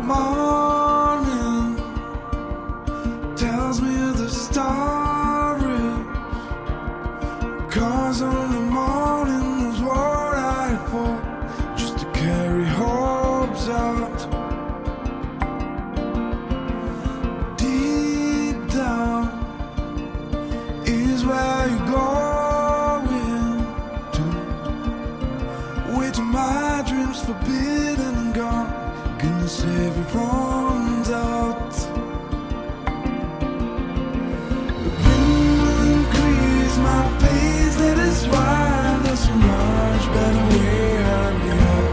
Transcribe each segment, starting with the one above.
morning tells me the story, 'cause only morning is what I for, just to carry hopes out. Deep down is where you're going to, wait till my dreams forbidden and gone. Goodness, everyone's out. The wind will increase my pace, that is why there's a much better way out of here.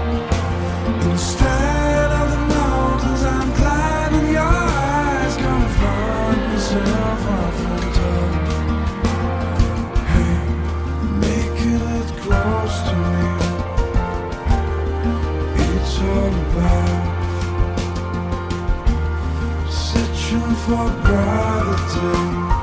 Instead of the mountains I'm climbing, your eyes gonna find myself off on top. Hey, making it close to me, it's all about searching for gravity.